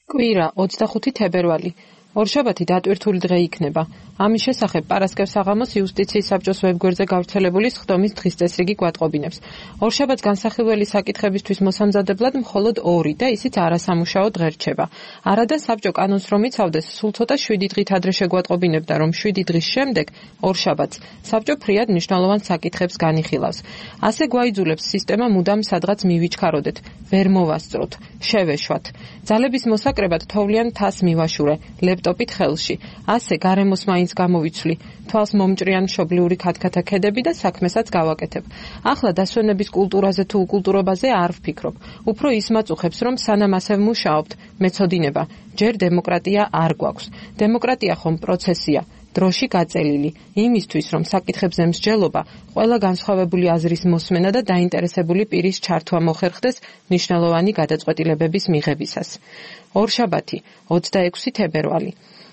კვირა 25 თებერვალი. ორშაბათი დატვირთული დღე იქნება. ამის შესახებ პარასკევ საღამოს იუსტიციის საბჭოს ვებგვერდზე გავრცელებული სხდომის დღის წესრიგი გვატყობინებს. ორშაბათს განსახილველი საკითხებისთვის მოსამზადებლად მხოლოდ 2 და ისიც არასამუშაო დღე რჩება. არადა საბჭო კანონს რომ იცავდეს, სულ ცოტა 7 დღით ადრე შეგვატყობინებდა, რომ 7 დღის შემდეგ ორშაბათს საბჭო ფრიად მნიშვნელოვან საკითხებს განიხილავს. ასე გვაიძულებს სისტემა მუდამ სადღაც მივიჩქაროდეთ, ვერ მოვასწროთ, შევეშვათ. ძალების მოსაკრებად თოვლიან თას მივაშურე, ლეპტოპით ხელში. ასე გარემოს მაინც გამოვიცვლი, თვალს მომჭრიან მშობლიური ქათქათაქედები და საქმესაც გავაკეთებ. ახლა დასვენების კულტურაზე თუ უკულტურობაზე არ ვფიქრობ. უფრო ის მაწუხებს, რომ სანამ ასე ვმუშაობთ, მეცოდინება, ჯერ დემოკრატია არ გვაქვს. დემოკრატია ხომ პროცესია, დროში გაწელილი, იმისთვის, რომ საკითხებზე მსჯელობა, ყველა განსხვავებული აზრის მოსმენა და დაინტერესებული პირის ჩართვა მოხერხდეს მნიშვნელოვანი გადაწყვეტილებების მიღებისას. ორშაბათი, 26 თებერვალი.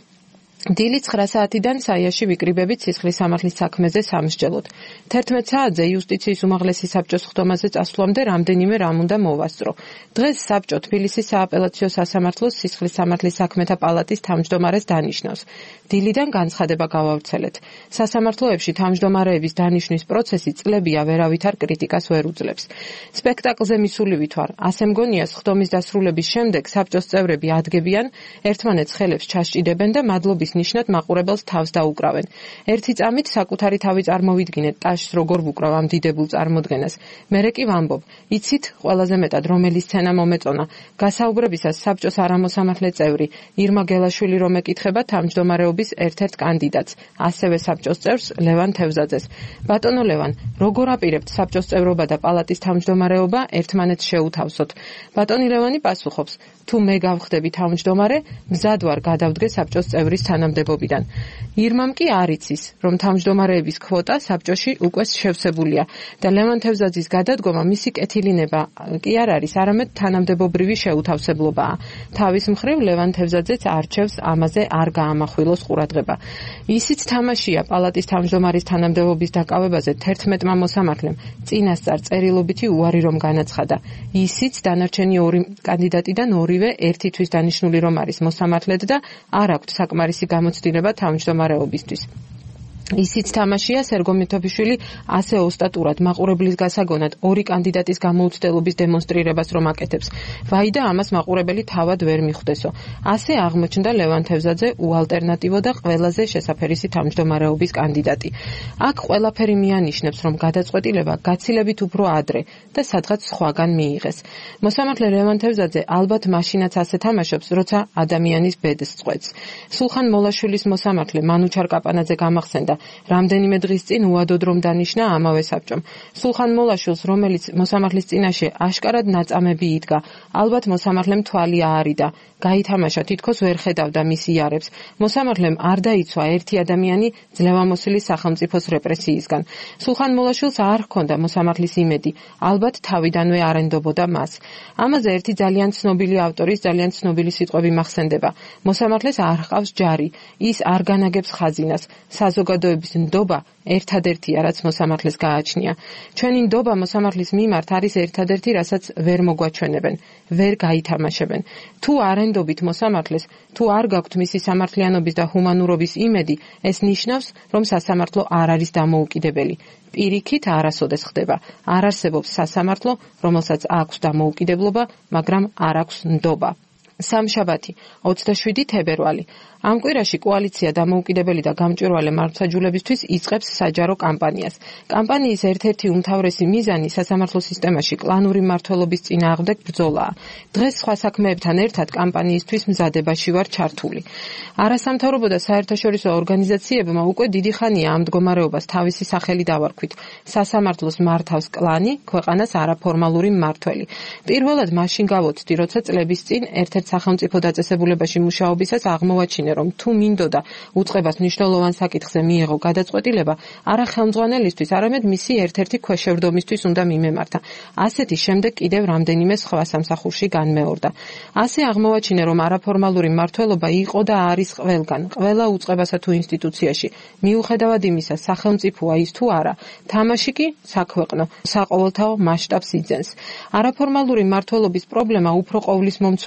დილი 9 საათიდან საიაში ვიკრიბებით სისხლის სამართლის საქმეზე სამსჯელოდ. 11 საათზე იუსტიციის უმაღლესი საბჭოს სხდომაზე წასვლამდე რამდენიმე რამ უნდა მოვასწრო. დღეს საბჭო თბილისის სააპელაციო სასამართლოს სისხლის სამართლის საქმეთა პალატის თავმჯდომარეს დანიშნავს. დილიდან განცხადება გავავრცელეთ. სასამართლოებში თავმჯდომარეების დანიშვნის პროცესი წლებია ვერავითარ კრიტიკას ვერ უძლებს. სპექტაკლზე მისულივით ვარ. ასე მგონია, სხდომის დასრულების შემდეგ საბჭოს წევრები ადგებიან, ერთმანეთს ხელებს ჩასჭიდებენ და მადლობის ნიშნად მაყურებელს თავს დაუკრავენ. ერთი წამით საკუთარი თავი წარმოვიდგინეთ ტაშს როგორ ვუკრავ ამ დიდებულ წარმოდგენას. მერე კი ვამბობ, იცით ყველაზე მეტად რომელი სცენა მომეწონა. გასაუბრებისას საბჭოს არამოსამართლე წევრი ირმა გელაშვილი რომ ეკითხება თავმჯდომარეობის ერთ-ერთ კანდიდატს, ასევე საბჭოს წევრს ლევან თევზაძეს. ბატონო ლევან, როგორ აპირებთ საბჭოს წევრობა და პალატის თავმჯდომარეობა ერთმანეთს შეუთავსოთ? ბატონი ლევანი პასუხობს, თუ მე გავხდები თავმჯდომარე, მზად ვარ გადავდგე საბჭოს წევრის თანამდებობიდან. ირმამ კი არ იცის, რომ თავმჯდომარეების კვოტა საბჭოში უკვე შევსებულია და ლევან თევზაძის გადადგომა მისი კეთილინება კი არ არის, არამედ თანამდებობრივი შეუთავსებლობაა. თავის მხრივ ლევან თევზაძეც არჩევს ამაზე არ გაამახვილოს ყურადღება. ისიც თამაშია პალატის თავმჯდომარის თანამდებობის დაკავებაზე 11-მა მოსამართლემ წინასწარ წერილობითი უარი რომ განაცხადა. ისიც დანარჩენი 2 კანდიდატიდან ორივე ერთი თვის დანიშნული რომ არის მოსამართლედ და არ აქვთ საკმარისი გამოცდილება თავმჯდომარეობისთვის. ისიც თამაშია სერგო მითოფიშვილი ასე ოსტატურად მაყურებლის გასაგონად 2 კანდიდატის გამოუცდელობის დემონსტრირებას რომ აკეთებს. ვაი და ამას მაყურებელი თავად ვერ მიხვდესო. ასე აღმოჩნდა ლევან თევზაძე უალტერნატივო და ყველაზე შესაფერისი თავმჯდომარეობის კანდიდატი. აქ ყველაფერი მიანიშნებს, რომ გადაწყვეტილება გაცილებით უფრო ადრე და სადღაც სხვაგან მიიღეს. მოსამართლე ლევან თევზაძე ალბათ მაშინაც ასე თამაშობს, როცა ადამიანის ბედს წყვეტს. სულხან მოლაშვილის მოსამართლე მანუჩარ კაპანაძე გამახსენდა რამდენიმე დღის წინ უადოდ რომ დანიშნა ამავე საბჭომ. სულხან მოლაშვილს, რომელიც მოსამართლის წინაშე აშკარად ნაწამები იდგა, ალბათ მოსამართლემ თვალი აარიდა, გაითამაშა, თითქოს ვერ ხედავდა მის იარებს. მოსამართლემ არ დაიცვა ერთი ადამიანი ძლევამოსილი სახელმწიფოს რეპრესიისგან. სულხან მოლაშვილს არ ჰქონდა მოსამართლის იმედი, ალბათ თავიდანვე არ ენდობოდა მას. ამაზე ერთი ძალიან ცნობილი ავტორის ძალიან ცნობილი სიტყვები მახსენდება. მოსამართლეს არ ჰყავს ჯარი, ის არ განაგებს ხაზინას, საზოგადოების ნდობა ერთადერთია, რაც მოსამართლეს გააჩნია. ჩვენი ნდობა მოსამართლის მიმართ არის ერთადერთი, რასაც ვერ მოგვაჩვენებენ, ვერ გაითამაშებენ. თუ არ ენდობით მოსამართლეს, თუ არ გაქვთ მისი სამართლიანობის და ჰუმანურობის იმედი, ეს ნიშნავს, რომ სასამართლო არ არის დამოუკიდებელი. პირიქით არასოდეს ხდება. არ არსებობს სასამართლო, რომელსაც აქვს დამოუკიდებლობა, მაგრამ არ აქვს ნდობა. სამშაბათი, 27 თებერვალი. ამ კვირაში კოალიცია დამოუკიდებელი და გამჭვირვალე მართლმსაჯულებისთვის იწყებს საჯარო კამპანიას. კამპანიის ერთ-ერთი უმთავრესი მიზანი სასამართლო სისტემაში კლანური მმართველობის წინააღმდეგ ბრძოლაა. დღეს სხვა საქმეებთან ერთად კამპანიისთვის მზადებაში ვარ ჩართული. არასამთავრობო და საერთაშორისო ორგანიზაციებმა უკვე დიდი ხანია ამ მდგომარეობას თავისი სახელი დავარქვით. სასამართლოს მართავს კლანი, ქვეყანას არაფორმალური მმართველი. პირველად მაშინ გავოცდი, როცა წლების წინ ერთ-ერთ სახელმწიფო დაწესებულებაში მუშაობისას აღმოვაჩინე, რომ თუ მინდოდა უწყებას მნიშვნელოვან საკითხზე მიეღო გადაწყვეტილება, არა ხელმძღვანელისთვის, არამედ მისი ერთ-ერთი ქვეშევრდომისთვის უნდა მიმემართა. ასეთი შემდეგ კიდევ რამდენიმე სხვა სამსახურში განმეორდა. ასე აღმოვაჩინე, რომ არაფორმალური მმართველობა იყო და არის ყველგან, ყველა უწყებასა თუ ინსტიტუციაში. მიუხედავად იმისა, სახელმწიფოა ის თუ არა, თამაში კი საქვეყნო, საყოველთაო მასშტაბს იძენს. არაფორმალური მმართველობის პრობლემა უფრო ყოვლის მომცველია და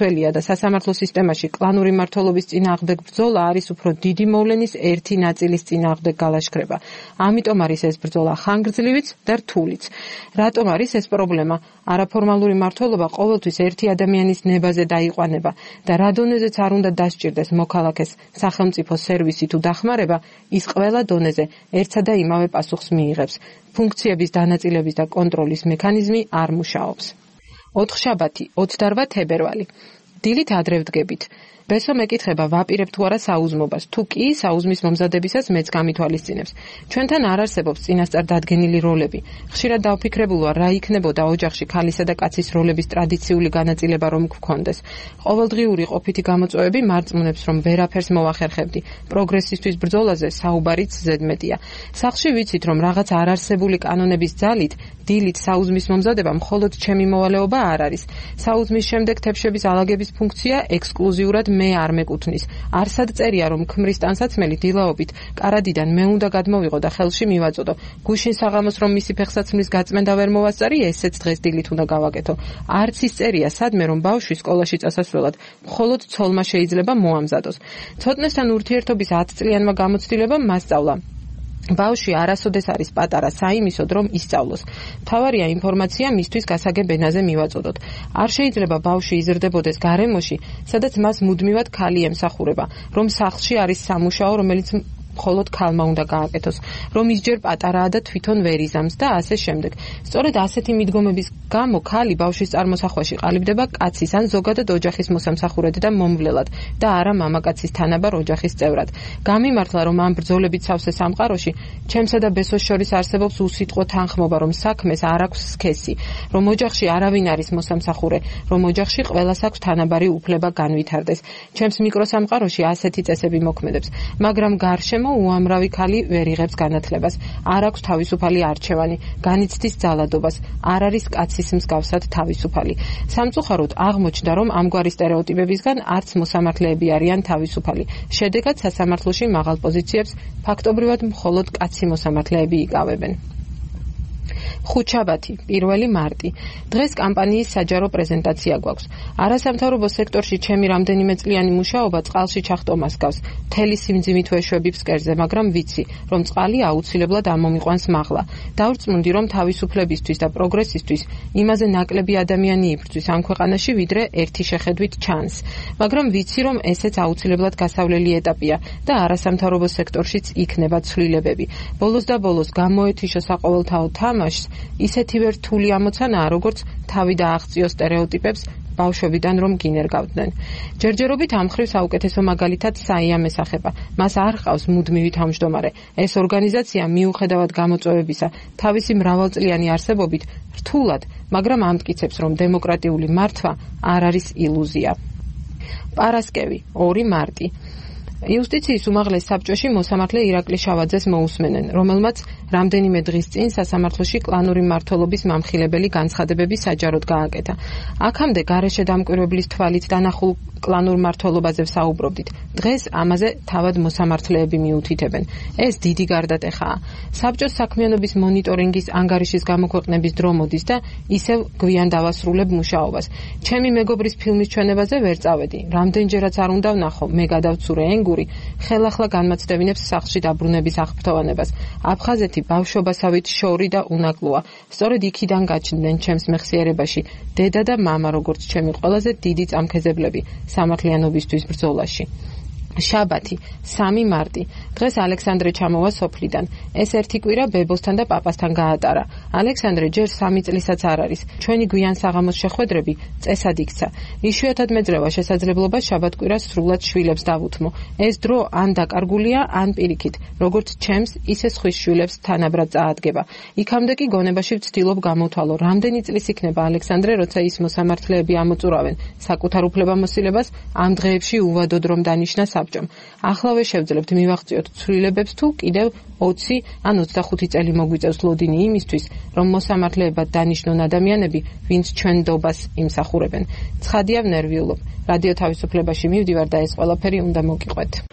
სასამართლო სისტემაში კლანური მმართველობის წინააღმდეგ ბრძოლა არის უფრო დიდი მოვლენის ერთი ნაწილის წინააღმდეგ გალაშქრება. ამიტომ არის ეს ბრძოლა ხანგრძლივიც და რთულიც. რატომ არის ეს პრობლემა? არაფორმალური მმართველობა ყოველთვის ერთი ადამიანის ნებაზე დაიყვანება და რა დონეზეც არ უნდა დასჭირდეს მოქალაქეს სახელმწიფო სერვისი თუ დახმარება, ის ყველა დონეზე ერთსა და იმავე პასუხს მიიღებს. ფუნქციების დანაწილების და კონტროლის მექანიზმი არ მუშაობს. ოთხშაბათი, 28 თებერვალი. დილით ადრე ვდგებით. ბესო მეკითხება ვაპირებ თუ არა საუზმობას, თუ კი საუზმის მომზადებისას მეც გამითვალისწინებს. ჩვენთან არ არსებობს წინასწარ დადგენილი როლები. ხშირად დავფიქრებულვარ რა იქნებოდა ოჯახში ქალისა და კაცის როლების ტრადიციული განაწილება რომ გქონდეს. ყოველდღიური ყოფითი გამოწვევები მარწმუნებს რომ ვერაფერს მოვახერხებდი. პროგრესისთვის ბრძოლაზე საუბარიც ზედმეტია. სახლში ვიცით რომ რაღაც არარსებული კანონების ძალით დილით საუზმის მომზადება მხოლოდ ჩემი მოვალეობა არ არის. საუზმის შემდეგ თებშების ალაგების ფუნქცია ექსკლუზიურად მე არ მეკუთვნის. არსად წერია რომ ქმრის ტანსაცმელი დილაობით კარადიდან მე უნდა გადმოვიღო და ხელში მივაწოდო. გუშინ საღამოს რომ მისი ფეხსაცმლის გაწმენდა ვერ მოვასწარი, ესეც დღეს დილით უნდა გავაკეთო. არც ის წერია სადმე რომ ბავშვი სკოლაში წასასვლელად მხოლოდ ცოლმა შეიძლება მოამზადოს. ცოტნესთან ურთიერთობის 10 წლიანმა გამოცდილებამ მასწავლა. ბავშვი არასოდეს არის პატარა საიმისოდ რომ ისწავლოს. მთავარია ინფორმაცია მისთვის გასაგებ ენაზე მივაწოდოთ. არ შეიძლება ბავშვი იზრდებოდეს გარემოში, სადაც მას მუდმივად ქალი ემსახურება, რომ სახლში არის სამუშაო, რომელიც მხოლოდ ქალმა უნდა გააკეთოს, რომ ის ჯერ პატარაა და თვითონ ვერ იზამს და ასე შემდეგ. სწორედ ასეთი მიდგომების გამო ქალი ბავშვის წარმოსახვაში ყალიბდება კაცის ან ზოგადად ოჯახის მოსამსახურედ და მომვლელად და არა მამაკაცის თანაბარ ოჯახის წევრად. გამიმართლა რომ ამ ბრძოლებით სავსე სამყაროში ჩემსა და ბესოს შორის არსებობს უსიტყვო თანხმობა, რომ საქმეს არ აქვს სქესი, რომ ოჯახში არავინ არის მოსამსახურე, რომ ოჯახში ყველას აქვს თანაბარი უფლება განვითარდეს. ჩემს მიკროსამყაროში ასეთი წესები მოქმედებს, მაგრამ გარშემო უამრავი ქალი ვერ იღებს განათლებას, არ აქვს თავისუფალი არჩევანი, განიცდის ძალადობას, არ არის კაცის მსგავსად თავისუფალი. სამწუხაროდ აღმოჩნდა, რომ ამგვარი სტერეოტიპებისგან არც მოსამართლეები არიან თავისუფალი. შედეგად სასამართლოში მაღალ პოზიციებს ფაქტობრივად მხოლოდ კაცი მოსამართლეები იკავებენ. ხუთშაბათი, 1 მარტი. დღეს კამპანიის საჯარო პრეზენტაცია გვაქვს. არასამთავრობო სექტორში ჩემი რამდენიმე წლიანი მუშაობა წყალში ჩახტომას გავს. მთელი სიმძიმით ვეშვები ფსკერზე, მაგრამ ვიცი, რომ წყალი აუცილებლად ამომიყვანს მაღლა. დავრწმუნდი, რომ თავისუფლებისთვის და პროგრესისთვის იმაზე ნაკლები ადამიანი იბრძვის ამ ქვეყანაში, ვიდრე ერთი შეხედვით ჩანს. მაგრამ ვიცი, რომ ესეც აუცილებლად გასავლელი ეტაპია და არასამთავრობო სექტორშიც იქნება ცვლილებები. ბოლოს და ბოლოს გამოეთიშო საყოველთაო თამაშს ისეთივე რთული ამოცანაა, როგორც თავი დააღწიოს სტერეოტიპებს ბავშვებიდან რომ გინერგავდნენ. ჯერჯერობით ამ მხრივ საუკეთესო მაგალითად საიამეს ახება. მას არ ჰყავს მუდმივი თავმჯდომარე. ეს ორგანიზაცია მიუხედავად გამოწვევებისა, თავისი მრავალწლიანი არსებობით რთულად, მაგრამ ამტკიცებს, რომ დემოკრატიული მართვა არ არის ილუზია. პარასკევი, 2 მარტი. იუსტიციის უმაღლეს საბჭოში მოსამართლე ირაკლი შავაძეს მოусმენენ, რომელმაც რამდენიმე დღის წინ სასამართლოში კლანური მმართველობის მამხილებელი განცხადებები საჯაროდ გააკეთა. აქამდე გარეშე დამკვირვებლის თვალით დანახულ კლანურ მმართველობაზე ვსაუბრობდით. დღეს ამაზე თავად მოსამართლეები მიუთითებენ. ეს დიდი გარდატეხაა. საბჭოს საქმიანობის მონიტორინგის ანგარიშის გამოქვეყნების დრო მოდის და ისევ გვიან დავასრულებ მუშაობას. ჩემი მეგობრის ფილმის ჩვენებაზე ვერ წავედი. რამდენჯერაც არ უნდა ვნახო, მე გადავცურე ენგური, ხელახლა განმაცდევინებს სახლში დაბრუნების აღფრთოვანებას. აფხაზეთი ბავშვობასავით შორი და უნაკლოა. სწორედ იქიდან გაჩნდნენ ჩემს მეხსიერებაში დედა და მამა, როგორც ჩემი ყველაზე დიდი წამქეზებლები სამართლიანობისთვის ბრძოლაში. შაბათი, 3 მარტი. დღეს ალექსანდრე ჩამოვა სოფლიდან. ეს ერთი კვირა ბებოსთან და პაპასთან გაატარა. ალექსანდრე ჯერ 3 წლისაც არ არის. ჩვენი გვიან საღამოს შეხვედრები წესად იქცა. იშვიათად მეძრევა შესაძლებლობა შაბათკვირას სრულად შვილებს დავუთმო. ეს დრო ან დაკარგულია, ან პირიქით, როგორც ჩემს, ისე სხვის შვილებს თანაბრად წაადგება. იქამდე კი გონებაში ვცდილობ გამოვთვალო, რამდენი წლის იქნება ალექსანდრე, როცა ის მოსამართლეები ამოწურავენ საკუთარ უფლებამოსილებას, ამ დღეებში უვადოდ რომ დანიშნა საბჭომ.ახლავე შევძლებთ მივაღწიოთ ცვლილებებს თუ კიდევ 20 ან 25 წელი მოგვიწევს ლოდინი იმისთვის, რომ მოსამართლეებად დანიშნონ ადამიანები, ვინც ჩვენ ნდობას იმსახურებენ. ცხადია ვნერვიულობ. რადიო თავისუფლებაში მივდივარ და ეს ყველაფერი უნდა მოგიყვეთ.